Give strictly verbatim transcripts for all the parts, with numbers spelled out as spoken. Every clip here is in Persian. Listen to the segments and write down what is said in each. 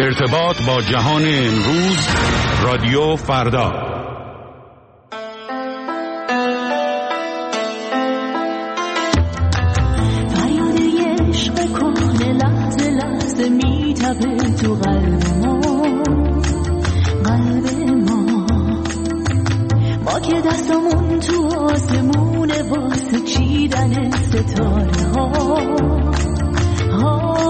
ارتباط با جهان امروز، رادیو فردا. فریاد عشق کهنه لحظه لحظه میتپه تو قلب ما، قلب ما ما که دستمون تو آسمونه واسه چیدن ستاره ها ها.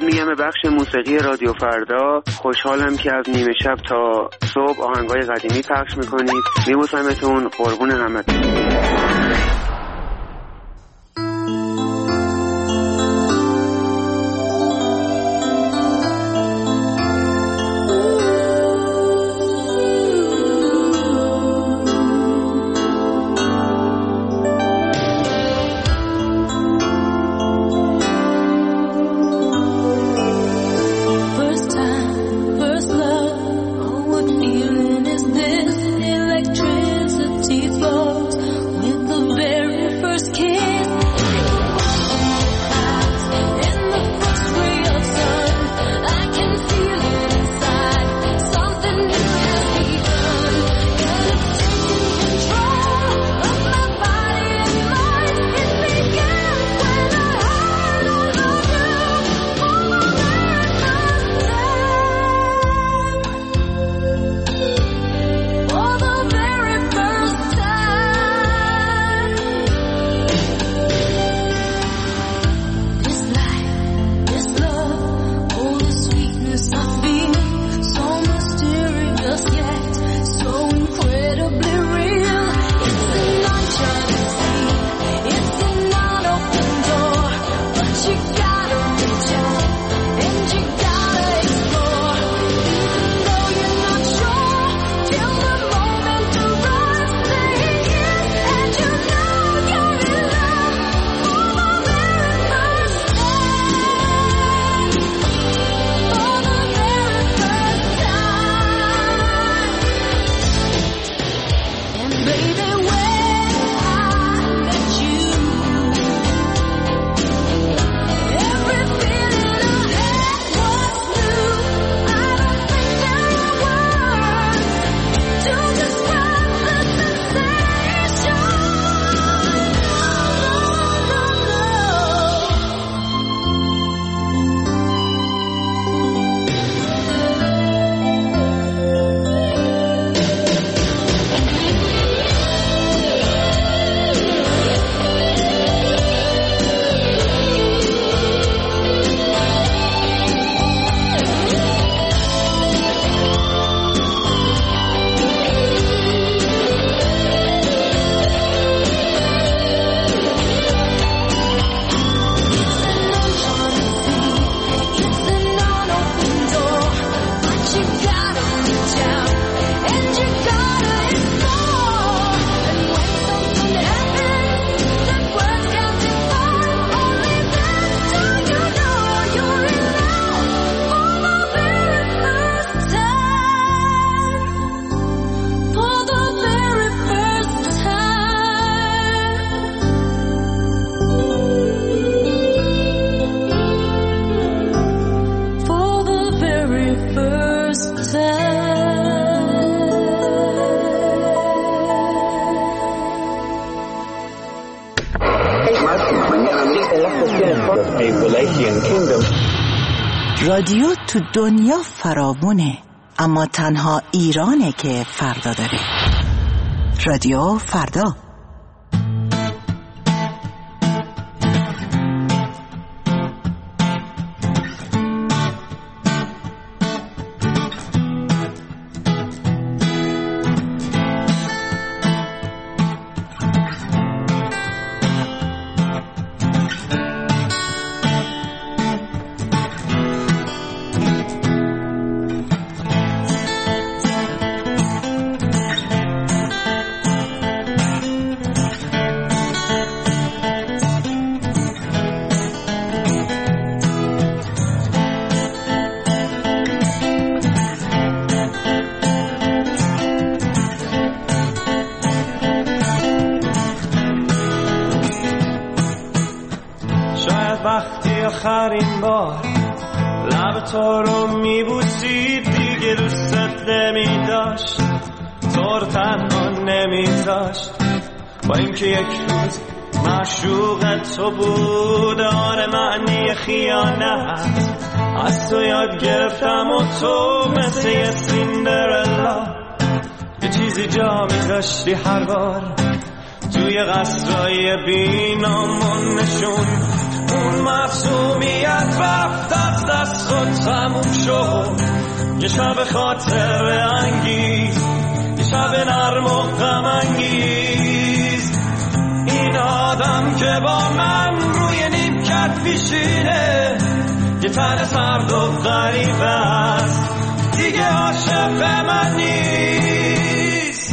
میگم به بخش موسیقی رادیو فردا. خوشحالم که از نیمه شب تا صبح آهنگای قدیمی پخش میکنید. میبوسمتون، قربون همتون. رادیو تو دنیا فراوونه، اما تنها ایرانه که فردا داره. رادیو فردا. وقتی آخرین بار لب تو رو میبوسید دیگه دوستت نمیداشت، تو رو تنها نمیذاشت، با اینکه یک روز معشوق تو بود. آره معنی خیانت از تو یاد گرفتم و تو مثل یه سیندرلا یه چیزی جا میذاشتی هر بار توی قصرهای بینامون نشون اون معصومیت رفت از دست و تموم شد. یه شب خاطر انگیز، یه شب نرم و غم انگیز. این آدم که با من روی نیمکت پیشینه، یه تن سرد و غریب است، دیگه عاشق من نیست.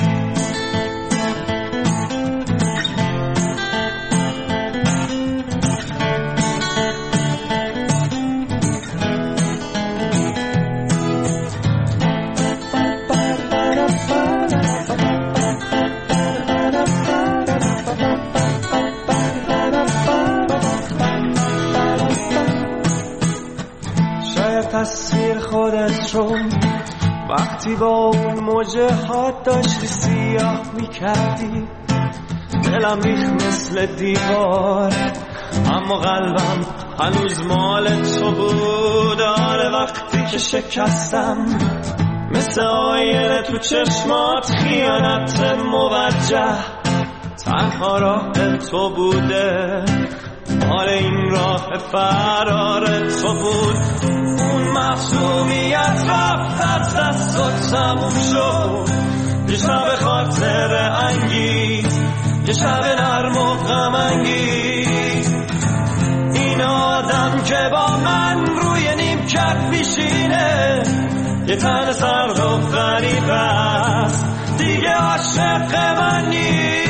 تصویر خودت رو وقتی با اون موجه ها داشتی سیاه میکردی، دلم ریخ مثل دیوار، اما قلبم هنوز مال تو بود. آره وقتی که شکستم مثل آینه تو چشمات، خیانت موجه تنها راه تو بوده. آره این راه فرار تو بود. اون معصومیت رفت از دست و تموم شد. یه شب خاطر انگیز، یه شب نرم و غم انگیز. این آدم که با من روی نیمکت پیشینه، یه تن سرد و غریب است، دیگه عاشق من نیست.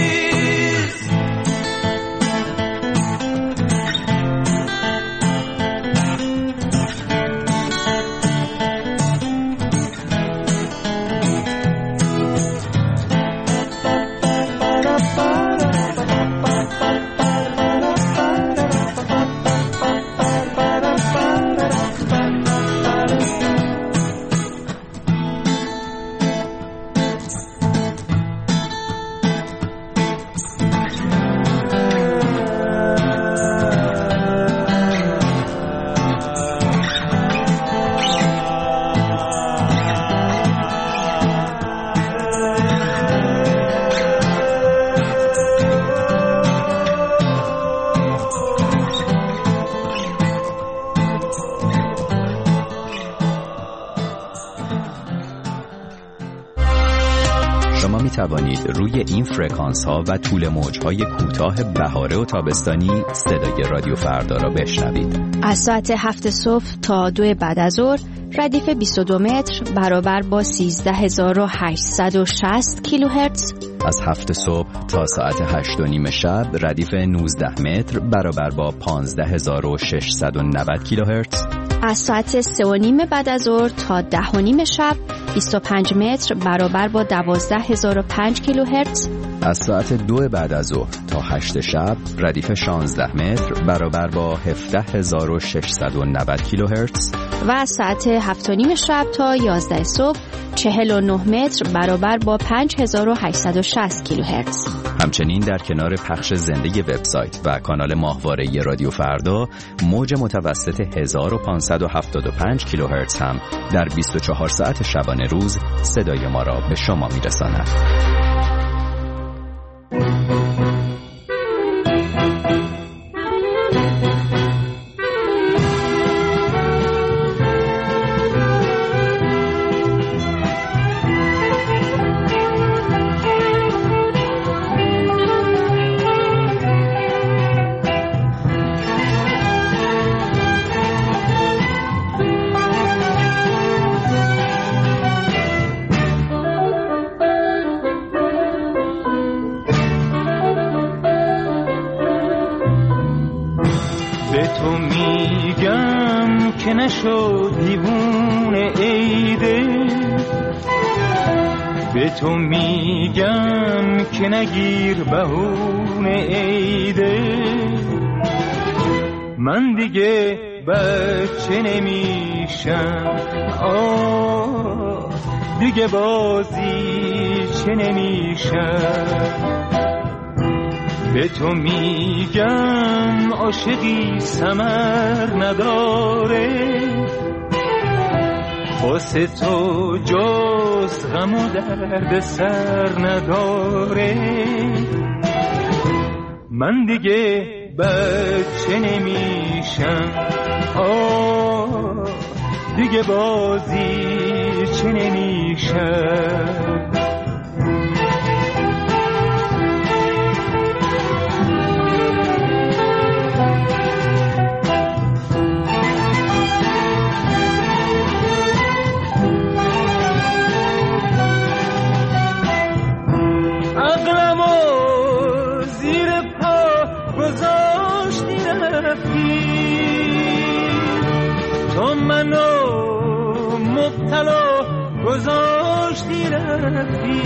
توانید روی این فرکانس ها و طول موج های کوتاه بهاره و تابستانی صدای رادیو فردا را بشنوید. از ساعت هفت صبح تا دو بعد از ظهر ردیف بیست و دو متر برابر با سیزده هزار و هشتصد و شصت کیلوهرتز. از هفت صبح تا ساعت هشت و نیم شب ردیف نوزده متر برابر با پانزده هزار و ششصد و نود کیلوهرتز. از ساعت سه و نیم بعد از ظهر تا ده و نیم شب بیست و پنج متر برابر با دوازده هزار و پنج کیلوهرتز. از ساعت دو بعد از ظهر تا هشت شب ردیف شانزده متر برابر با هفده هزار و ششصد و نود کیلوهرتز. و از ساعت هفت و نیم شب تا یازده صبح چهل و نه متر برابر با پنج هزار و هشتصد و شصت کیلوهرتز. همچنین در کنار پخش زنده وبسایت و کانال ماهواره رادیو فردا، موج متوسط هزار و پانصد و هفتاد و پنج کیلوهرتز هم در بیست و چهار ساعت شبانه روز صدای ما را به شما میرساند. به تو میگم که نگیر بهونه عیده، من دیگه بچه نمیشم، آه دیگه بازی چه نمیشم. به تو میگم عاشقی ثمر نداره، واسه تو جز غم و درد سر نداره، من دیگه بچه نمیشم، آه دیگه بازی چه نمیشم. تو منو مبتلا گذاشتی رفتی،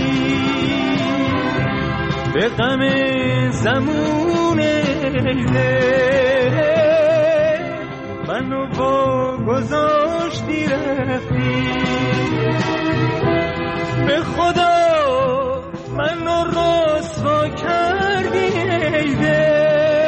به غم زمون ایله منو با گذاشتی رفتی. به خدا منو رسوا کردی ایله،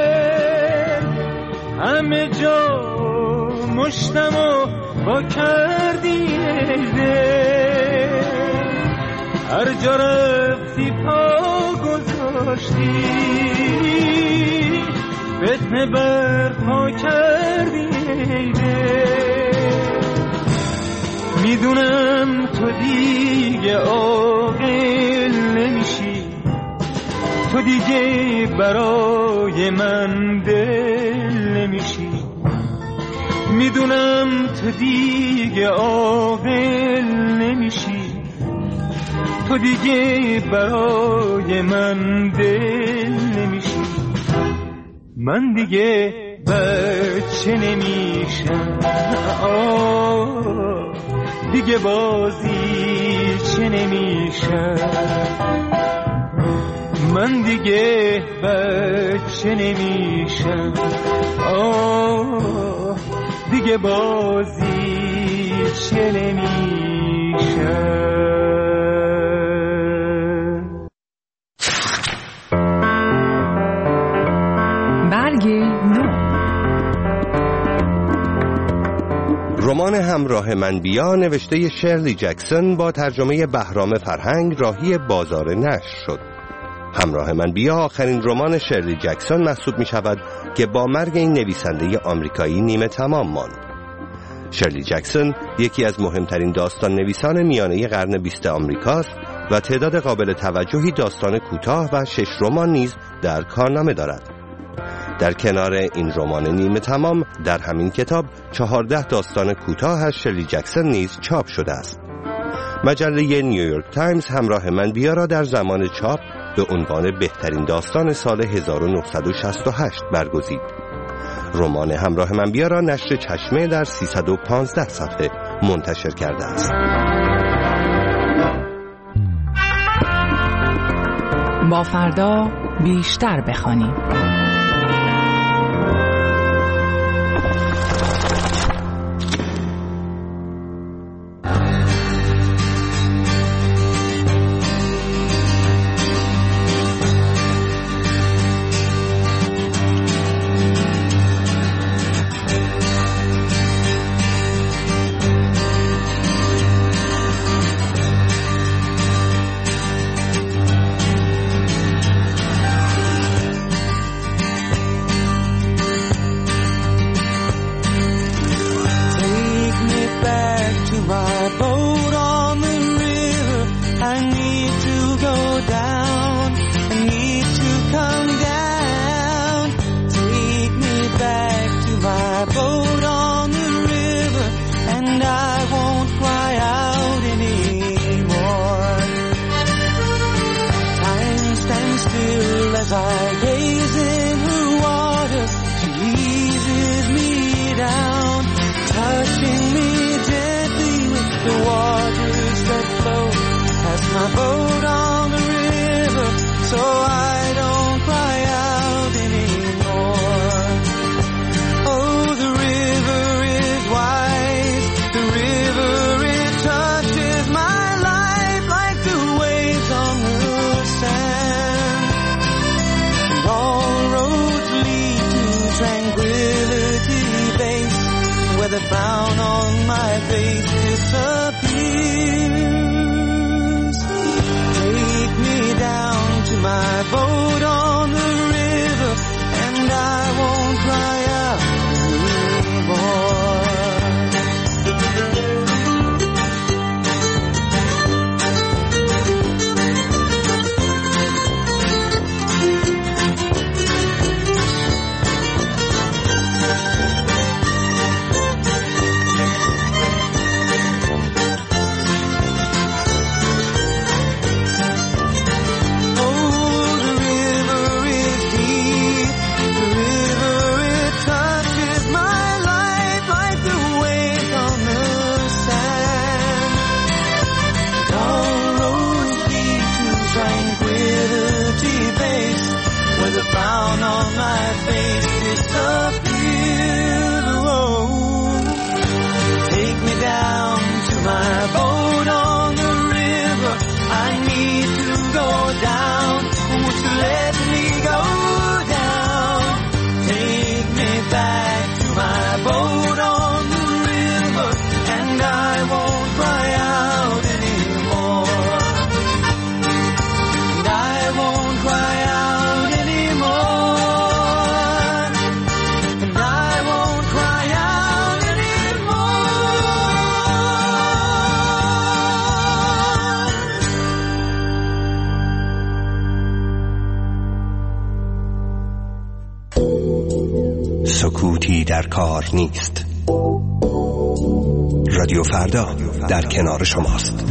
همه جا مشتمو با کردی ایده، هر جا رفتی پا گذاشتی، فتنه برپا کردی ایده. میدونم تو دیگه عاقل نمیشی، تو دیگه برای من دل نمیشی. میدونم تو دیگه عاقل نمیشی، تو دیگه برای من دل نمیشی. من دیگه بچه نمیشم، آه دیگه بازی چه نمیشم. من دیگه بچه نمیشم، آه دیگه بازی چه نمیشم. برگ نو. رمان همراه من بیا نوشته شرلی جکسون با ترجمه بهرام فرهنگ راهی بازار نشر شد. همراه من بیا آخرین رمان شرلی جکسون محسوب می شود که با مرگ این نویسنده آمریکایی نیمه تمام ماند. شرلی جکسون یکی از مهمترین داستان نویسان میانه قرن بیست آمریکاست و تعداد قابل توجهی داستان کوتاه و شش رمان نیز در کارنامه دارد. در کنار این رمان نیمه تمام در همین کتاب چهارده داستان کوتاه از شرلی جکسون نیز چاپ شده است. مجله نیویورک تایمز همراه من بیا را در زمان چاپ به عنوان بهترین داستان سال هزار و نهصد و شصت و هشت برگزید. رمان همراه من بیا را نشر چشمه در سیصد و پانزده صفحه منتشر کرده است. با فردا بیشتر بخوانیم. Frown on my face disappears. on my face disappeared. Oh, take me down to my boat on the river. I need to go down. Won't you let me go down? Take me back to my boat on the river, and I won't cry out anymore. And I won't cry out anymore. And I won't cry out anymore. سکوتی در کار نیست. رادیو فردا در کنار شماست.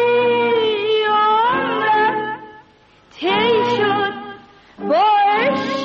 Boy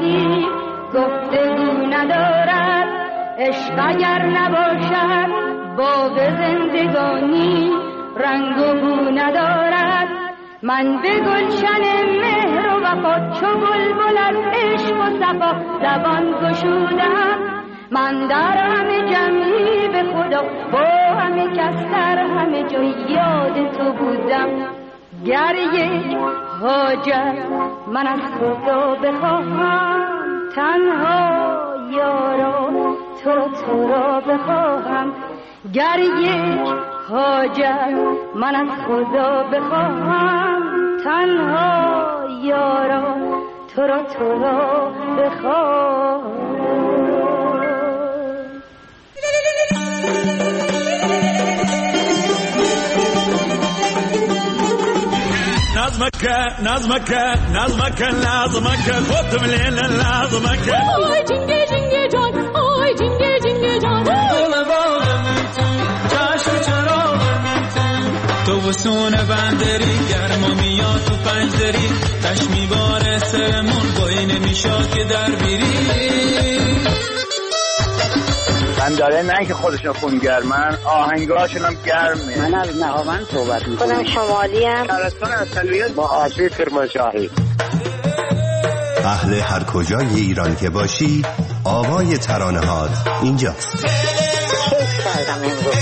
شادی گفتگو ندارد، عشق اگر نباشد باب زندگانی رنگ و بو ندارد. من به گلشن مهر و وفا چو بلبل از عشق و صفا زبان گشودم. من در همه جمعی به خدا با همه کس در همه جا یاد تو بودم. گر یک حاجت من از خدا بخواهم، تنها یارا تو را تو را بخواهم. گر یک حاجت من از خدا بخواهم، تنها یارا تو را تو را بخواهم. نظمك نظمك نظمك لازمك خذ من لازمك. آی جنگی جنگی جان، آی جنگی جنگی جان. تو وسون بندری گرما میاد تو پنجدری، تش میباره سرمون گوی نمیشاد که در بیری. من داره نه که خودشون خونگرمن، آهنگاشون هم گرمه. من از نهاوند صحبت میکنم. خودم شمالی هم ترستان اصلیت با آسی کرمانشاهی. اهل هر کجای ایران که باشی، آوای ترانه هات اینجاست. کیف کردم امروز.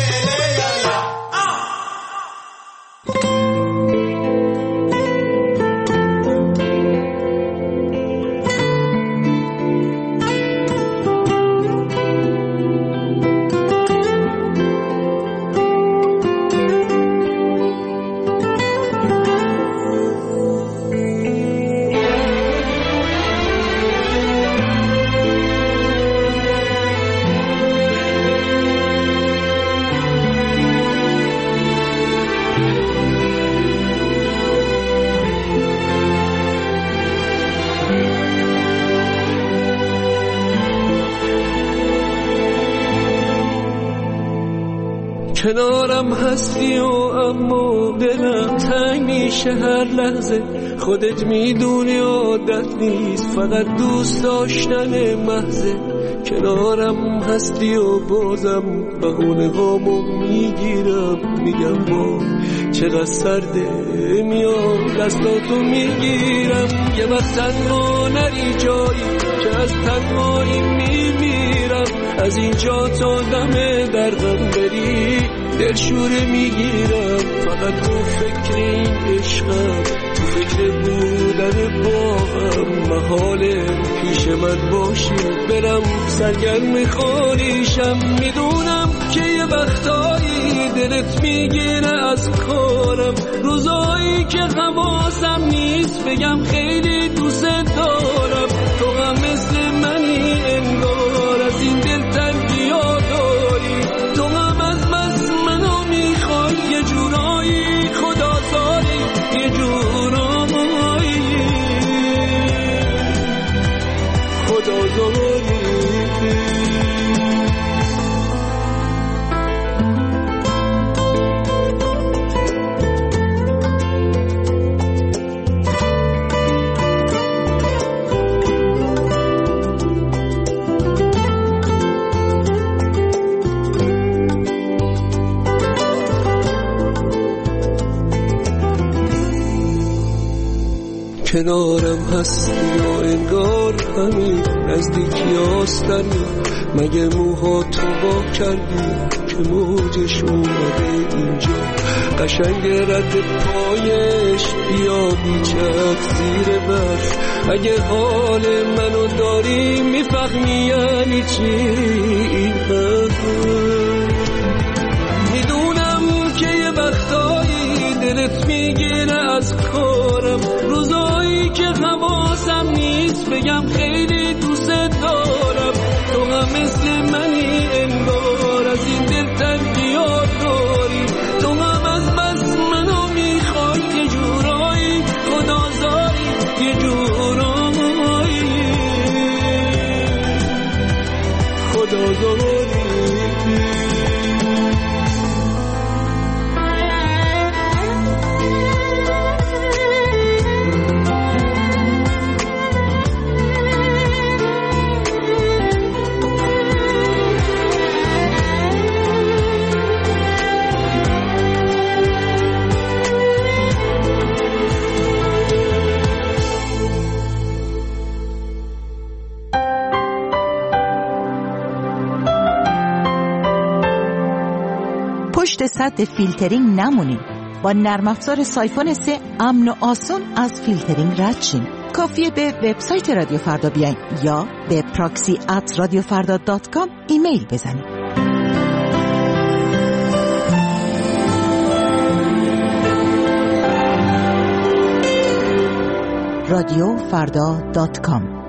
کنارم هستی و اما دلم تنگ میشه هر لحظه. خودت میدونی عادت نیست، فقط دوست داشتن محضه. کنارم هستی و بازم بهونه هامو میگیرم، میگم با چقدر سرده، میام دستاتو میگیرم. یه وقت تنها نری جایی که از تنهایی میمیرم، از اینجا تا دم درغم بری دلشوره میگیرم. فقط تو فکر این عشقم، تو فکر بودن باهم. محاله پیش من باشی برم سرگرم خالیشم. میدونم که یه وقتایی دلت میگیره از کارم، روزایی که حواسم نیست بگم خیلی دوست دارم. تو هم مثل منی انگار، از این دل تنگی ها داری. تو هم از بس منو میخوای یه جورایی، خدا داری یه جورایی، خدا داری. کنارم هستی و انگار همین نزدیکی هستنی. مگه موها تو با کردی که موجش اومده اینجا. قشنگ رد پایش بیا بیچک زیر برف. اگه حال منو داری میفهمی یعنی چی این حرف. میدونم که یه وقتایی دلت میگیره از کارم، روزایی که حواسم نیست بگم خیلی دوست دارم. تو هم مثل منی انگار، از این دل تنگی ها داری. تو هم از بس منو میخوای یه جورایی، خدا زاری یه جورایی، خدا زاری. پشت سد فیلترینگ نمونین. با نرم افزار سایفون سه امن و آسون از فیلترینگ رد شین. کافیه به وبسایت رادیو فردا بیاین یا به پراکسی ات رادیو فردا دات کام ایمیل بزنید. رادیو فردا دات کام.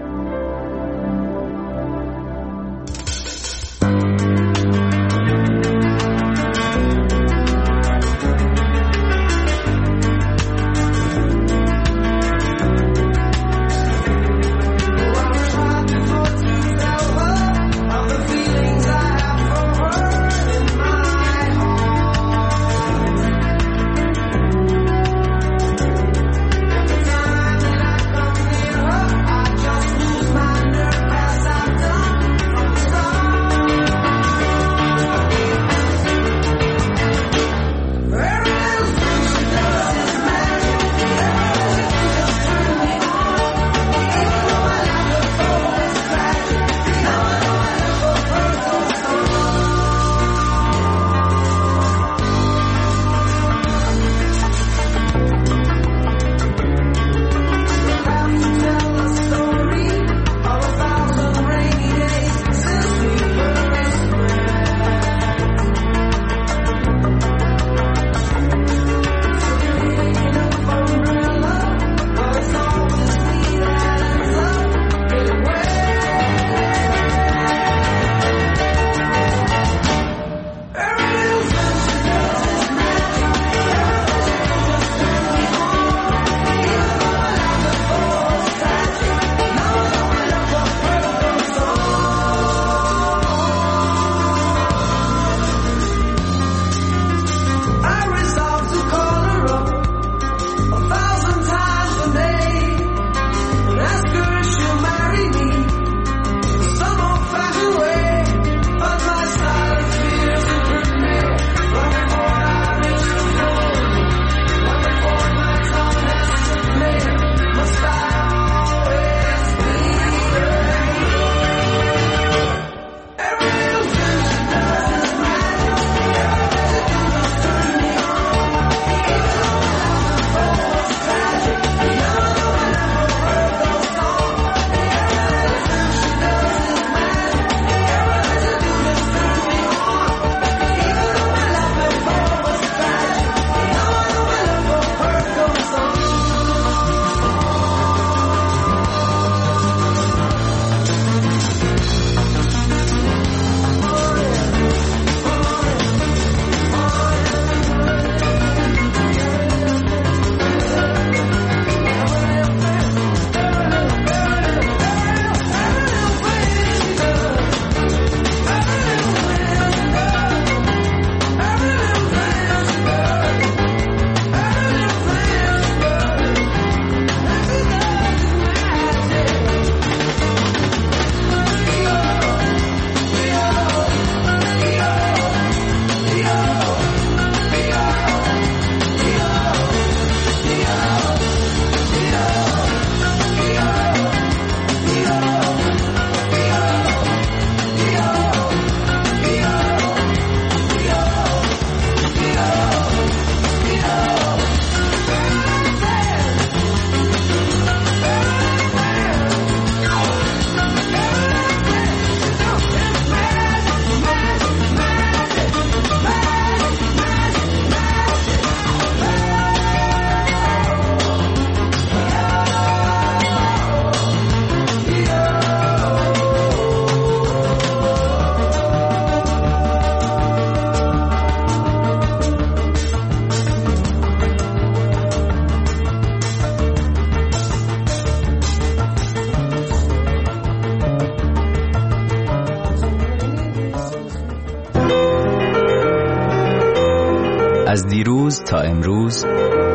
از دیروز تا امروز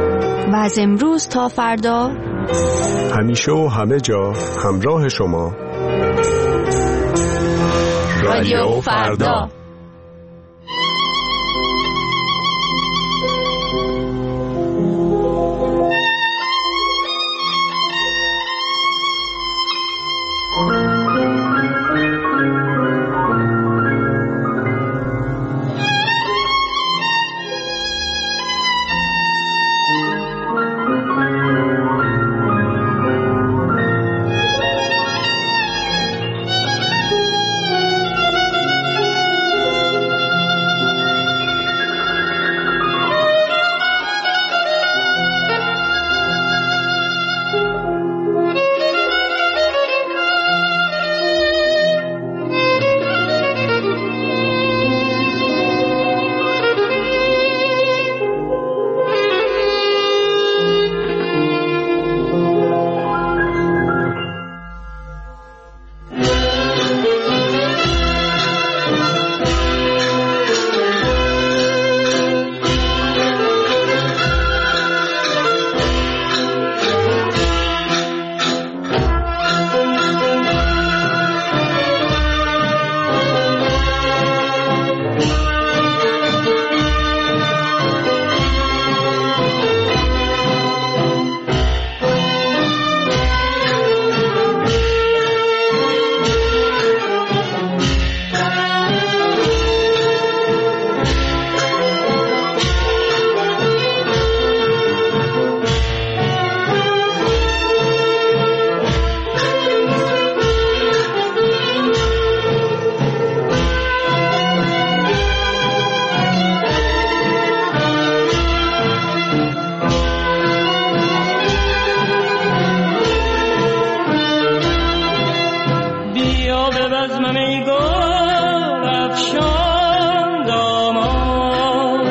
و از امروز تا فردا، همیشه و همه جا همراه شما. رادیو فردا. به بزم می گل افشان دامان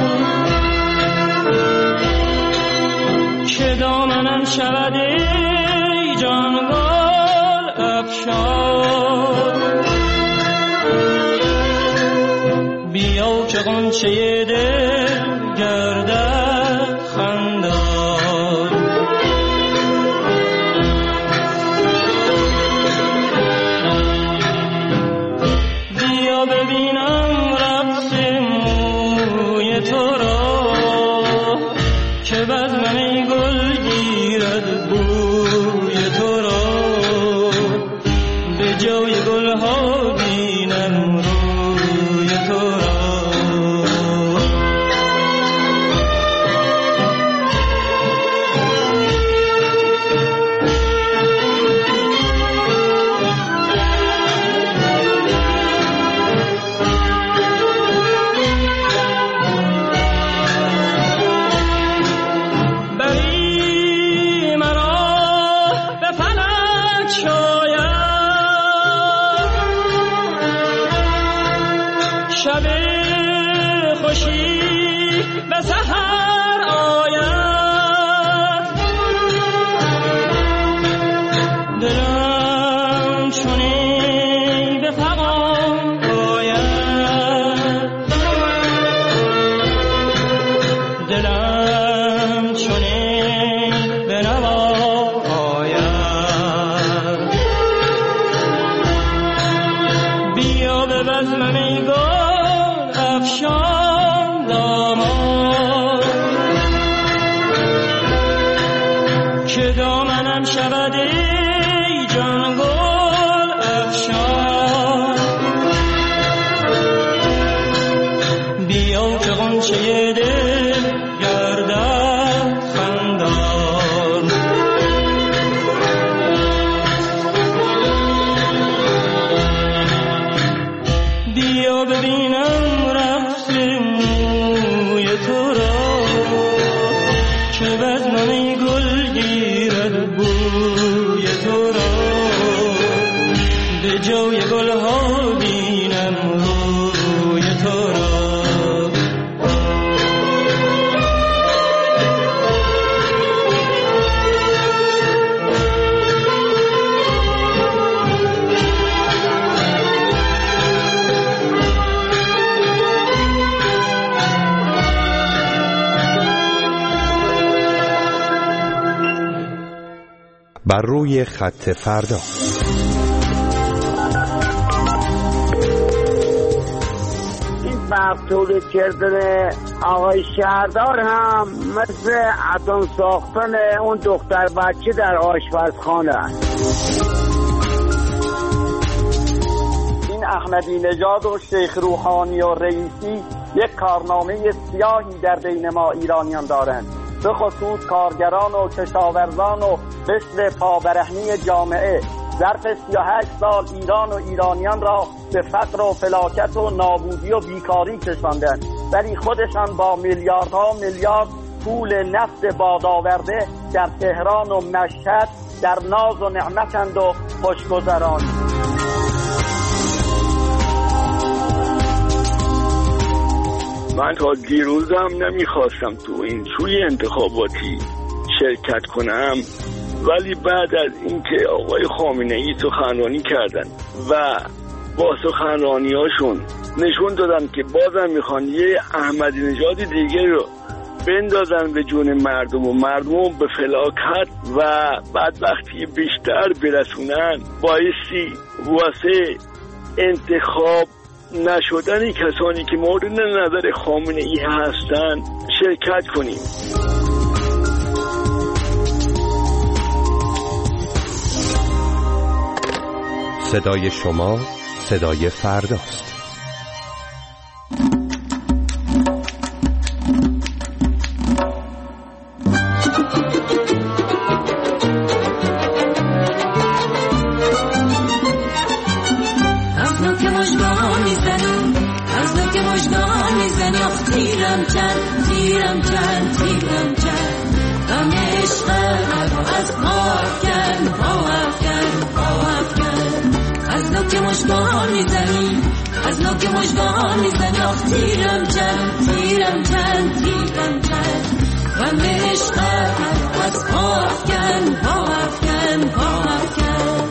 که دامنم شود ای جان گل افشان بیا که غنچه دل گردد خندان بیا ببینم رقص موی تو را که بزم می گل گیرد بوی تو را به جای گل ها بینم روی تو را بر روی خط فردا. این برق تولید کردن آقای شهردار هم مثل اتم ساختن اون دختر بچه در آشپزخانه است. این احمدی نژاد و شیخ روحانی و رئیسی یک کارنامه سیاهی در بین ما ایرانیان دارند، به خصوص کارگران و کشاورزان و قشر پابرهنی جامعه. ظرف سی و هشت سال ایران و ایرانیان را به فقر و فلاکت و نابودی و بیکاری کشاندند، ولی خودشان با میلیاردها میلیارد پول نفت بادآورده در تهران و مشهد در ناز و نعمتند و خوشگذران. من تا دیروزم نمیخواستم تو این سوی انتخاباتی شرکت کنم، ولی بعد از اینکه آقای خامنه‌ای سخنرانی کردن و با سخنرانی هاشون نشون دادن که بازم میخوان یه احمدی نژاد دیگه رو بندازن به جون مردم و مردم به فلاکت و بدبختی بیشتر برسونن، بایستی واسه انتخاب نشدن کسانی که مورد نظر خامنه‌ای هستن شرکت کنیم. صدای شما صدای فرداست. از از نوک مژگان میزنی از نوک مژگان میزنی آخ تیرم چند تیرم چند تیرم چند غم عشقت از پا افکن پا افکن پا افکن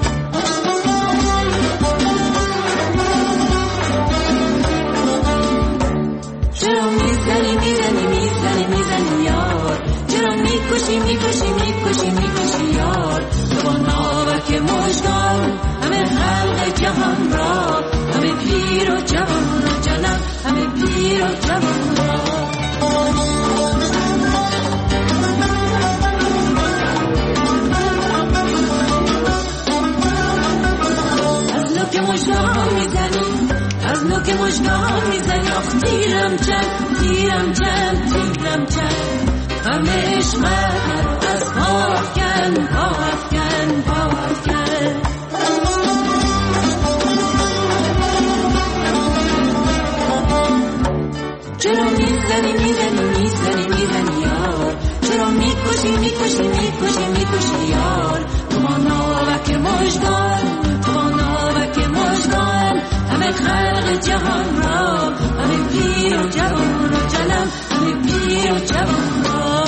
چرا میزنی میزنی میزنی میزنی یار چرا میکشی میکشی میکشی میکشی یار تو با ناوک مژگان همه خلق جهان را همه پیر و جوان را جانم همه پیر و جوان را از نوک مژگان میزنی از نوک مژگان میزنی آخ تیرم چند تیرم چند تیرم چند غم عشقت از پا افکن پا افکن پا افکن چرا میزنی میزنی میزنی میزنی یار چرا میکشی میکشی میکشی میکشی یار تو با ناوک مژگان تو با ناوک مژگان همه خلق جهان را همه پیر و جوان را جانم همه پیر و جوان را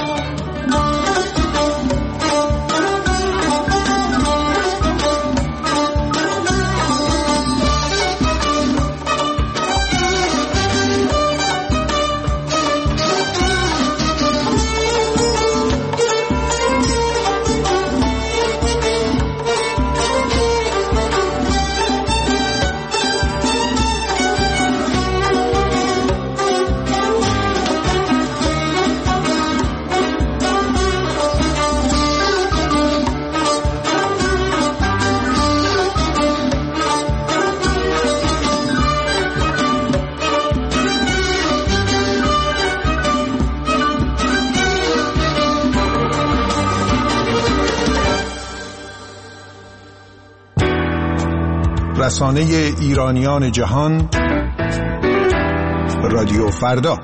رسانه ایرانیان جهان رادیو فردا.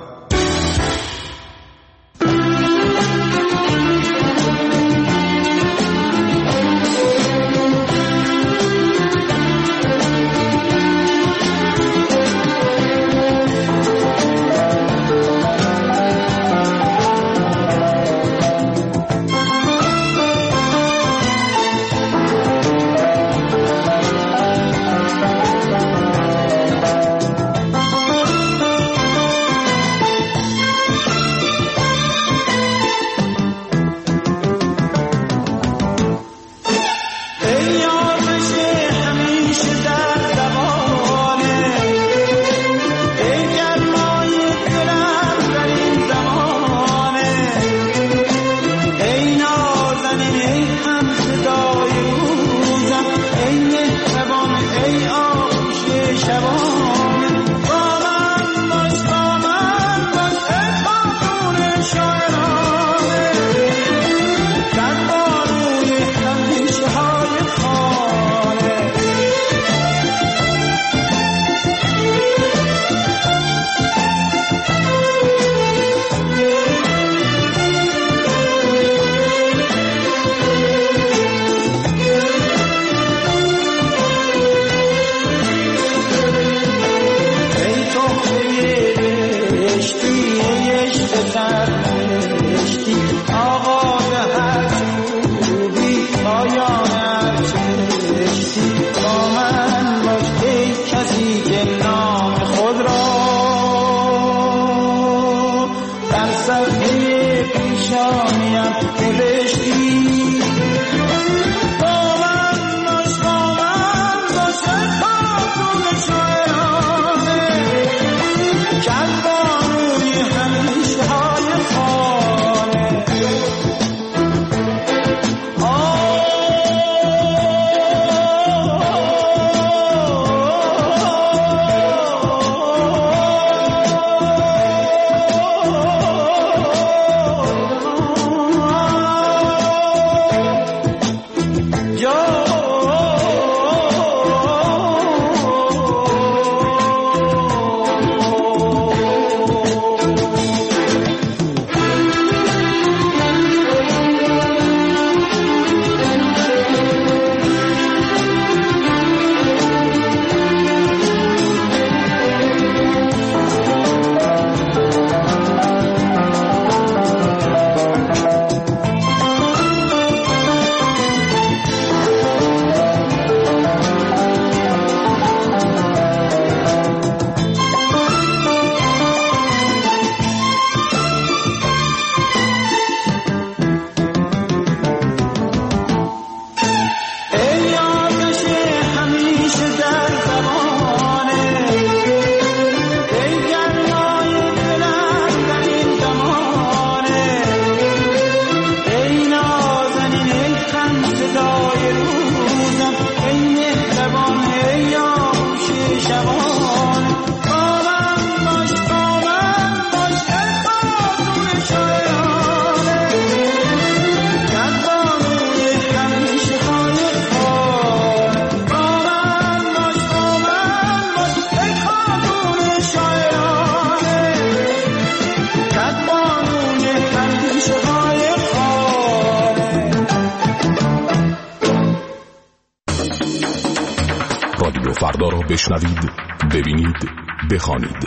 بشنوید، ببینید، بخوانید.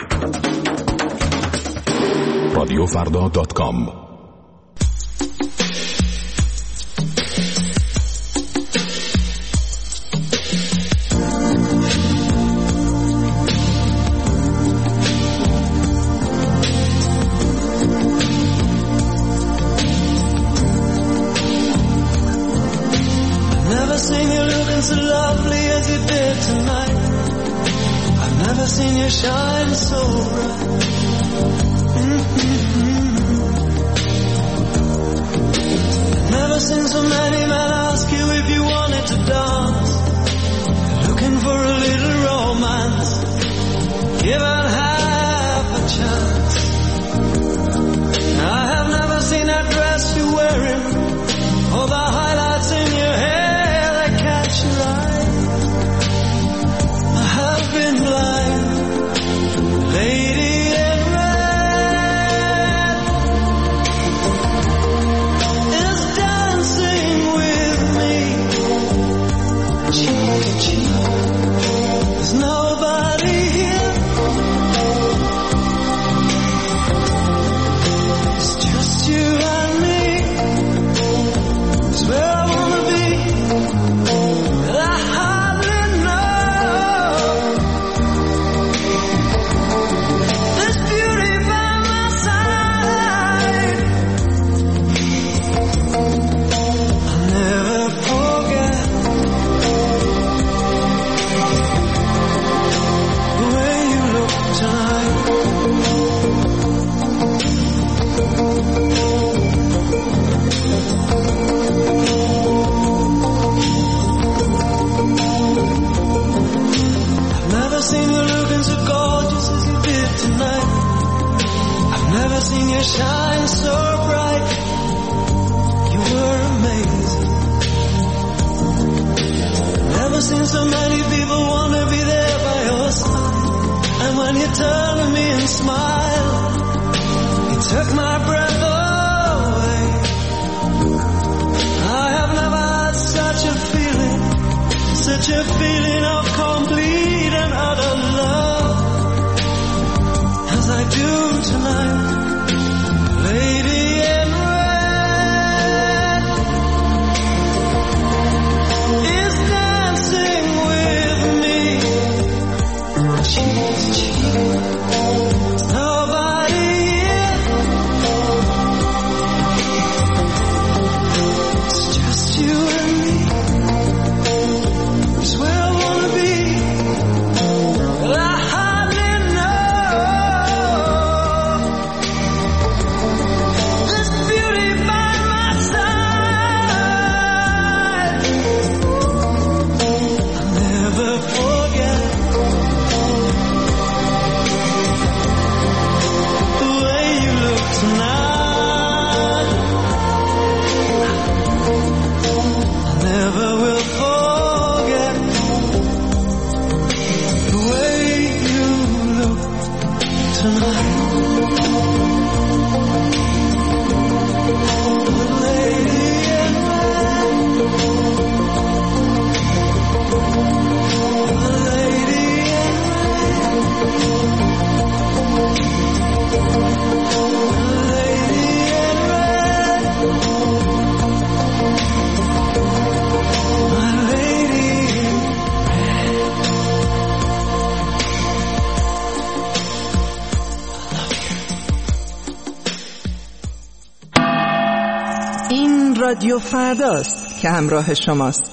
رادیو فردا دات کام. So lovely as you did tonight. I've never seen you shine so bright. Mm-hmm. I've never seen so many men ask you if you wanted to dance. Looking for a little romance, given half a chance. I have never seen that dress you're wearing, or the highlights in your hair. Lady in red is dancing with me, cheek to cheek. There's nobody here. It's just you and me. It's where I wanna be. I hardly know. Seen you shine so bright. You were amazing. Never seen so many people want to be there by your side. And when you turn to me and smile, you took my breath away. I have never had such a feeling, such a feeling of complete and utter love as I do tonight. Lady in red is dancing with me, cheek to cheek. There's nobody here. It's just you and me. It's where I wanna be. Well, I hardly know. رادیو فرداست که همراه شماست.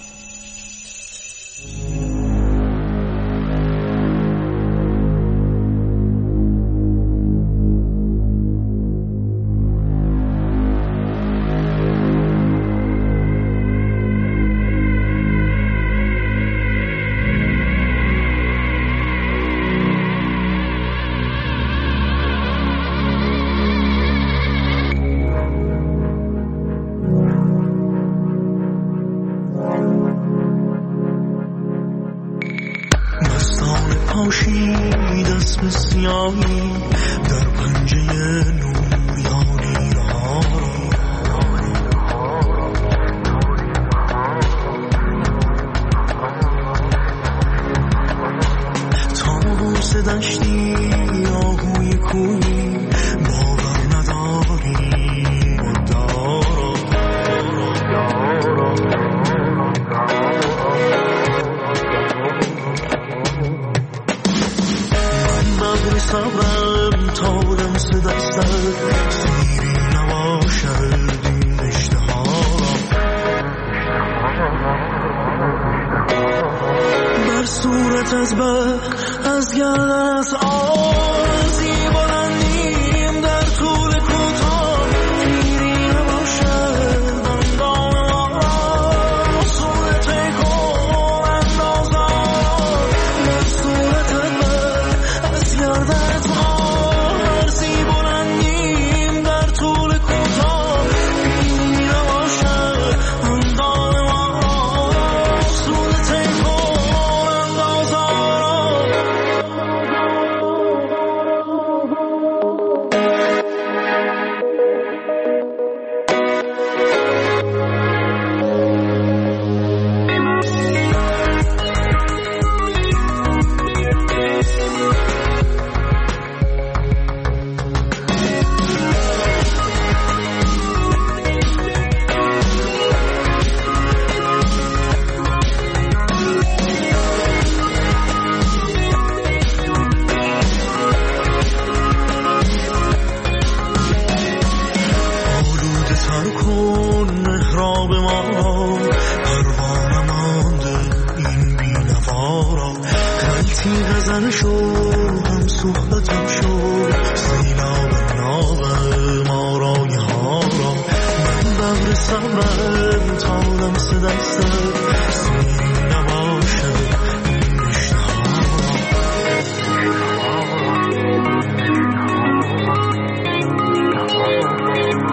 پاشید اسم سیاهی در پنجه نوریانی ها قفس دشتی آهوی کوی باور نداری دارا من بغل صبرم تا دمس دستت سیری نباشد این اشتها بر صورت از به از گردن از آرزی بلندیم در طول کوتاه پیری نباشد اندام ما را صورت کن اندازم بر صورت از به از گردن از آرزی بلندیم در طول کوتاه پیری نباشد اندام ما را صورت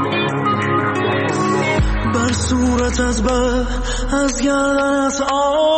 از به از گردن از آب